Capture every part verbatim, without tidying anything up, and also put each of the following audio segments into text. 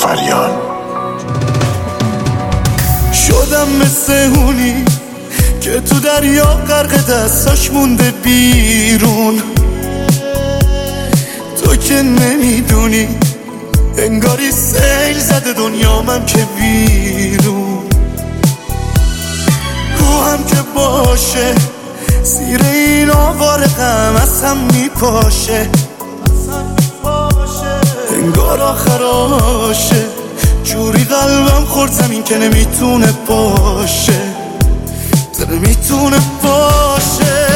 فریاد. شدم مثل اونی که تو دریا غرق دستاش مونده بیرون. تو که نمیدونی انگاری سیل زده دنیامم که بیرون. روحم که باشه زیر این آوار غم از هم میپاشه. انگار آخراشه جوری قلبم خورد زمین که نمیتونه باشه، نمیتونه باشه.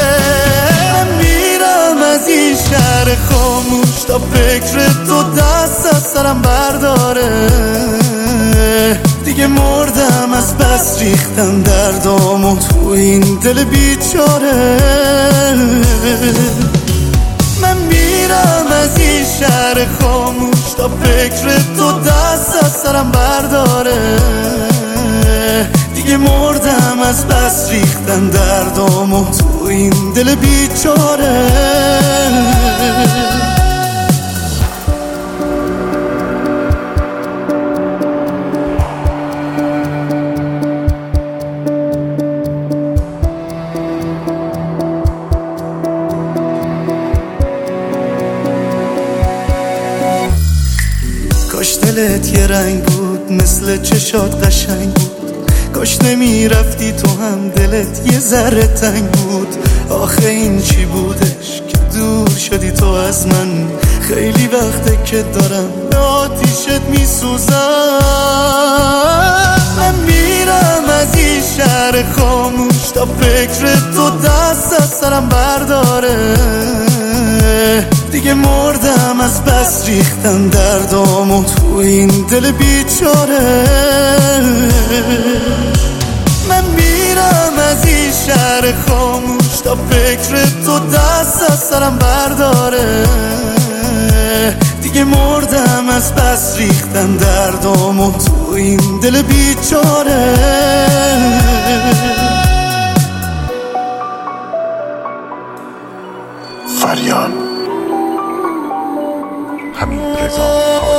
میرم از این شهر خاموش تا فکر تو دست از سرم برداره. دیگه مردم از بس ریختن دردامو تو این دل بیچاره. من میرم از این شهر خاموش تا فکر تو دست از سرم برداره. دیگه مردم از بس ریختن دردامو تو این دل بیچاره. کاش دلت یه رنگ بود مثل چشات قشنگ بود. کاش نمی رفتی تو هم دلت یه ذره تنگ بود. آخه این چی بودش که دور شدی تو از من؟ خیلی وقته که دارم به آتیشت می سوزم. من میرم از این شهر خاموش تا فکر تو دست از سرم برداره. دیگه مردم از بس ریختن دردامو تو این دل بیچاره. من میرم از این شهر خاموش تا فکر تو دست از سرم برداره. دیگه مردم از بس ریختن دردامو تو این دل بیچاره. فریاد. همین رضا.